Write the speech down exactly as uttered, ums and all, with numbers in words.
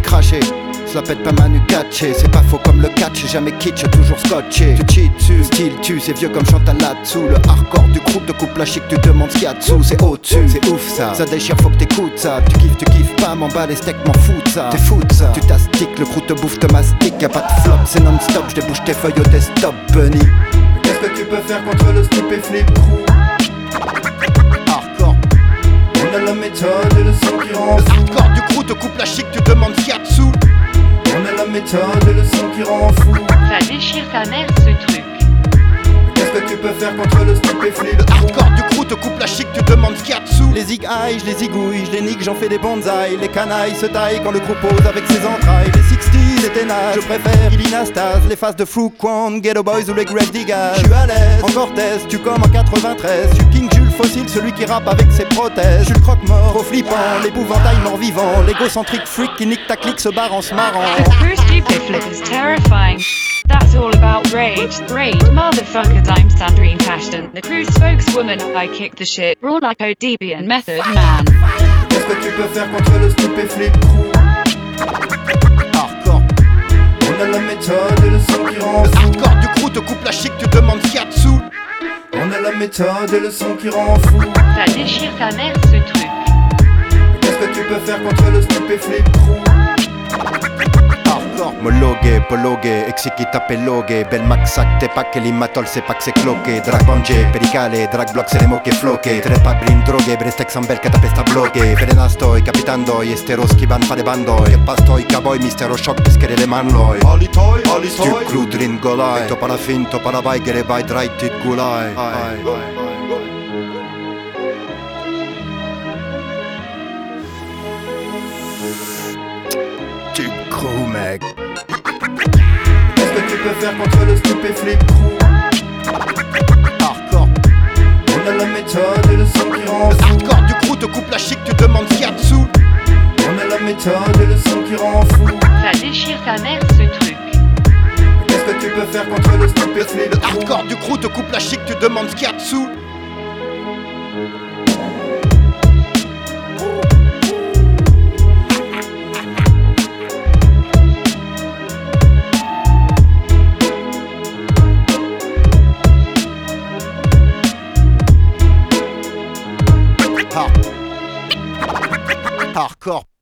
craché. Cela pète pas Manu Katché, c'est pas faux comme le catch, jamais kitsch, toujours scotché. Tu cheats dessus, style tu, c'est vieux comme Chantal là-dessous. Le hardcore du groupe te coupe la chic, tu demandes ce qu'il y a dessous. C'est au-dessus, c'est ouf ça, ça déchire, faut que t'écoutes ça. Tu kiffes, tu kiffes pas, m'en bats les steaks, m'en fous de ça. T'es fou de ça, tu t'astiques, le crew te bouffe, te mastique. Y'a pas de flop, c'est non-stop, j'débouche tes feuilles au desktop, bunny. Qu'est-ce que tu peux faire contre le stupéflip crew? Hardcore, on a la méthode et le son qui rend le fou. hardcore du crew te coupe la chic, tu demandes ce qu'il y a dessous. On a la méthode et le son qui rend fou. Ça déchire ta mère ce truc. Qu'est-ce que tu peux faire contre le stupéflip Le crew? hardcore du crew te coupe la chic, tu demandes ce qu'il y a dessous. Les zig-aïe, je les zigouille, je les nique, j'en fais des bonsaïs. Les canailles se taillent quand le crew pose avec ses entrailles. Les sixties, les ténages, je préfère Ilinastase. Les faces de Fou Kwon, Ghetto Boys ou les Grave Diggers. Je suis à l'aise, en Cortez, tu comme en quatre-vingt-treize. Je suis King Jules Fossile, celui qui rappe avec ses prothèses. Je suis le croque-mort, trop flippant, l'épouvantail mort-vivant. L'égocentrique freak qui nique ta clique se barre en se marrant. The crew stupéflip is terrifying. That's all about rage. Rage, motherfucker, I'm Sandrine Tashton, the crew spokeswoman. I kick the shit, raw like O D B and Method Man. Qu'est-ce que tu peux faire contre le stupéflip crew? Hardcore, On a la méthode et le son qui rend le fou. hardcore du crew te coupe la chic, tu demandes ce qu'il y a dessous. On a la méthode et le son qui rend fou. Ça déchire ta mère ce truc. Qu'est-ce que tu peux faire contre le stupéflip crew? Hardcore, mologué, pologué, exikita pelogué. Bel maxac, t'es pas que l'imatol, c'est pas que c'est cloqué. Drag banje, pericale, drag block, c'est les mots qui floqué. Trepa blin drogué, brestex en bel que t'apesta bloqué. Frena estoy capitando, y esteros qui van fare bando. Que pastoy, cowboy, mistero shock, piskere le manloi. Alitoy, alitoy. Stu kludrin golai, to para fin, to para vai, gere vai, draitit gulai. Tu crew, mec. Qu'est-ce que tu peux faire contre le stupéflip crew? Hardcore, On a la méthode et le son qui rend le fou. hardcore du crew te coupe la chic, tu demandes ce qu'il y a dessous. On a la méthode et le son qui rend fou. Ça déchire ta mère ce truc. Qu'est-ce que tu peux faire contre le stupéflip Le crew? hardcore du crew te coupe la chic, tu demandes ce qu'il y a dessous. Hard- Hardcore.